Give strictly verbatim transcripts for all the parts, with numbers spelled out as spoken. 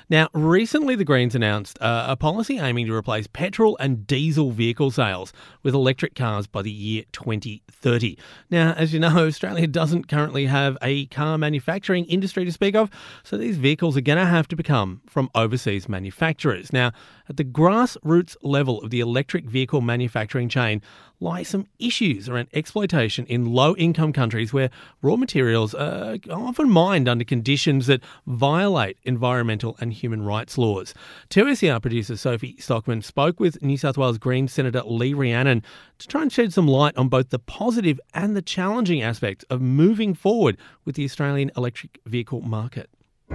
Now, recently the Greens announced uh, a policy aiming to replace petrol and diesel vehicle sales with electric cars by the year twenty thirty. Now, as you know, Australia doesn't currently have a car manufacturing industry to speak of, so these vehicles are going to have to become from overseas manufacturers. Now, at the grassroots level of the electric vehicle manufacturing chain lie some issues around exploitation in low-income countries where raw materials are often mined under conditions that violate environmental and human rights laws. two S E R producer Sophie Stockman spoke with New South Wales Greens Senator Lee Rhiannon to try and shed some light on both the positive and the challenging aspects of moving forward with the Australian electric vehicle market.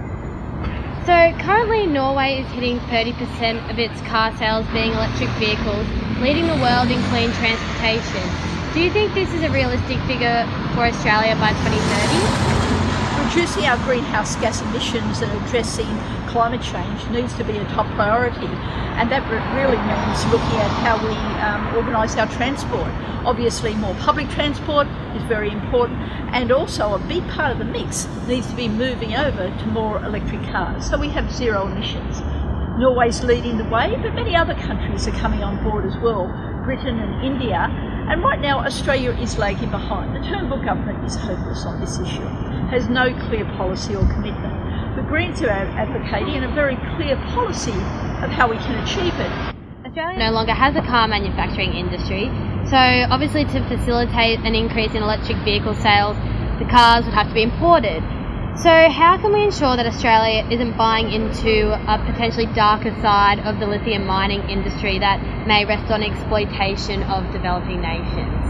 So currently Norway is hitting thirty percent of its car sales being electric vehicles, leading the world in clean transportation. Do you think this is a realistic figure for Australia by twenty thirty? Reducing our greenhouse gas emissions and addressing climate change needs to be a top priority, and that really means looking at how we um, organise our transport. Obviously more public transport is very important, and also a big part of the mix needs to be moving over to more electric cars so we have zero emissions. Norway's leading the way, but many other countries are coming on board as well, Britain and India, and right now Australia is lagging behind. The Turnbull government is hopeless on this issue, has no clear policy or commitment. The Greens are advocating a very clear policy of how we can achieve it. Australia no longer has a car manufacturing industry, so obviously to facilitate an increase in electric vehicle sales, the cars would have to be imported. So how can we ensure that Australia isn't buying into a potentially darker side of the lithium mining industry that may rest on exploitation of developing nations?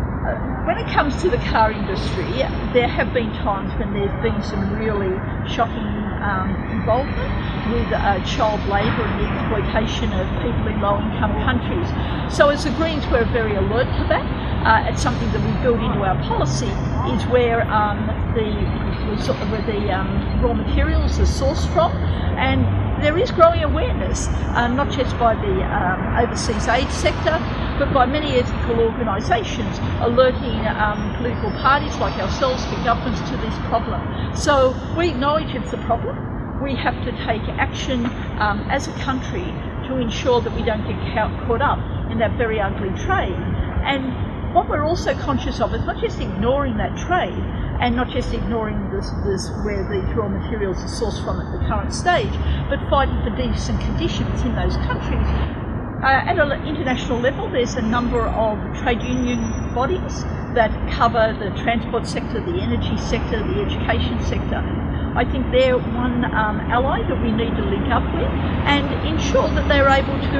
When it comes to the car industry, there have been times when there's been some really shocking um, involvement with uh, child labour and the exploitation of people in low-income countries. So as the Greens, we're very alert to that. Uh, it's something that we build into our policy, is where um, the, where the um, raw materials are sourced from, and there is growing awareness, uh, not just by the um, overseas aid sector, but by many ethical organisations alerting um, political parties like ourselves for governments to this problem. So we acknowledge it's a problem. We have to take action um, as a country to ensure that we don't get caught up in that very ugly trade. And what we're also conscious of is not just ignoring that trade, and not just ignoring this, this where these raw materials are sourced from at the current stage, but fighting for decent conditions in those countries. Uh, at an international level, there's a number of trade union bodies that cover the transport sector, the energy sector, the education sector. I think they're one um, ally that we need to link up with and ensure that they're able to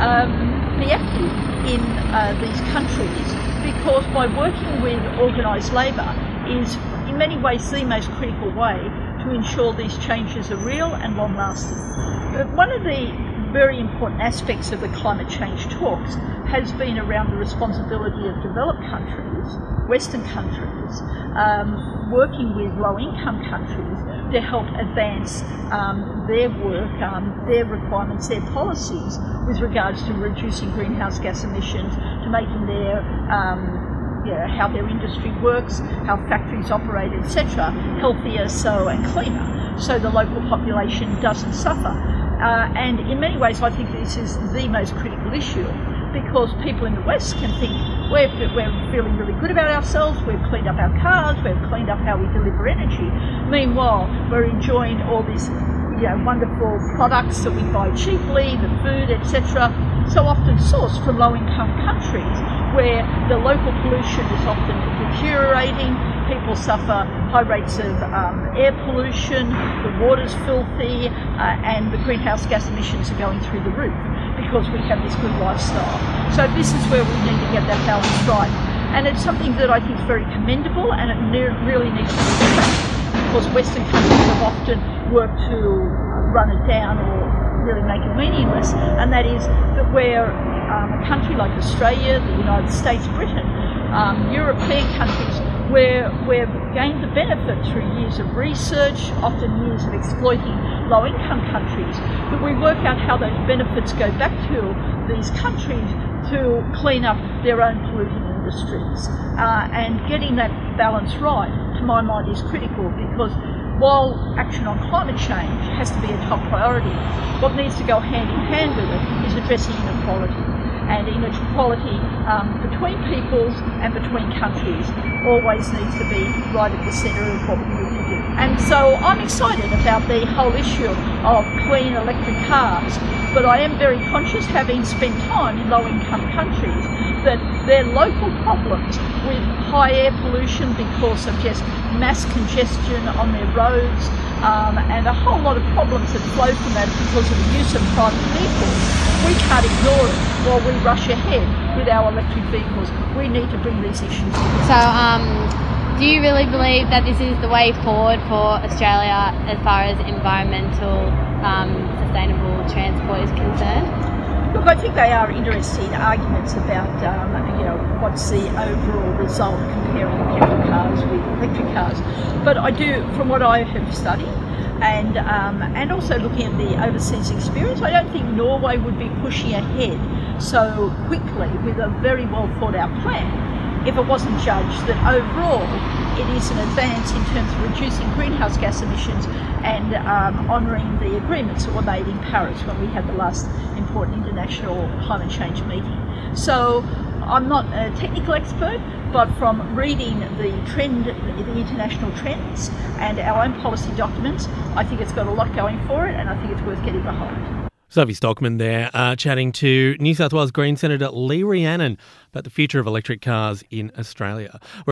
um, be active in uh, these countries, because by working with organised labour is in many ways the most critical way to ensure these changes are real and long lasting. But one of the very important aspects of the climate change talks has been around the responsibility of developed countries, Western countries, um, working with low-income countries to help advance um, their work, um, their requirements, their policies with regards to reducing greenhouse gas emissions, to making their um, Yeah, how their industry works, how factories operate, et cetera, healthier so and cleaner, so the local population doesn't suffer. Uh, and in many ways, I think this is the most critical issue, because people in the West can think we're, we're feeling really good about ourselves, we've cleaned up our cars, we've cleaned up how we deliver energy. Meanwhile, we're enjoying all these you know, wonderful products that we buy cheaply, the food, et cetera, so often sourced from low-income countries, where the local pollution is often deteriorating, people suffer high rates of um, air pollution, the water's filthy, uh, and the greenhouse gas emissions are going through the roof because we have this good lifestyle. So this is where we need to get that balance right. And it's something that I think is very commendable, and it ne- really needs to be tracked, because Western countries have often worked to run it down or really make it meaningless, and that is that where um, a country like Australia, the United States, Britain, um, European countries, where we've gained the benefit through years of research, often years of exploiting low-income countries, that we work out how those benefits go back to these countries to clean up their own polluting industries. Uh, and getting that balance right, to my mind, is critical, because while action on climate change has to be a top priority, what needs to go hand in hand with it is addressing inequality. And inequality um, between peoples and between countries always needs to be right at the centre of what we need to do. And so I'm excited about the whole issue of clean electric cars, but I am very conscious, having spent time in low-income countries, that their local problems with high air pollution because of just mass congestion on their roads um, and a whole lot of problems that flow from that because of the use of private vehicles, we can't ignore it while we rush ahead with our electric vehicles. We need to bring these issues together. So, um, do you really believe that this is the way forward for Australia as far as environmental, um, sustainable transport is concerned? Look, I think they are interesting arguments about, um, you know, what's the overall result comparing petrol cars with electric cars. But I do, from what I have studied, and um, and also looking at the overseas experience, I don't think Norway would be pushing ahead so quickly with a very well thought out plan if it wasn't judged that overall it is an advance in terms of reducing greenhouse gas emissions and um, honouring the agreements that were made in Paris when we had the last important international climate change meeting. So I'm not a technical expert, but from reading the trend, the international trends and our own policy documents, I think it's got a lot going for it, and I think it's worth getting behind. Sophie Stockman there, uh, chatting to New South Wales Green Senator Lee Rhiannon about the future of electric cars in Australia.